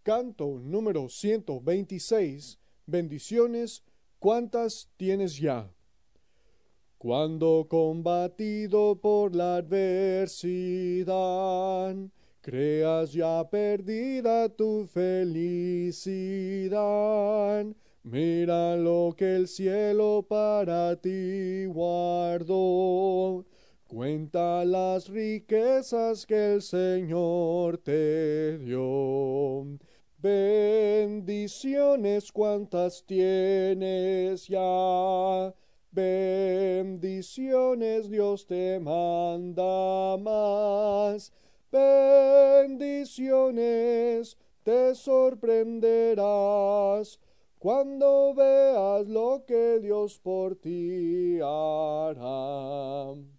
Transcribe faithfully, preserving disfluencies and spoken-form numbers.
Canto número ciento veintiséis. Bendiciones, ¿cuántas tienes ya? Cuando combatido por la adversidad, creas ya perdida tu felicidad, mira lo que el cielo para ti guardó. Cuenta las riquezas que el Señor te dio. Bendiciones, ¿cuántas tienes ya? Bendiciones, Dios te manda más. Bendiciones, te sorprenderás cuando veas lo que Dios por ti hará.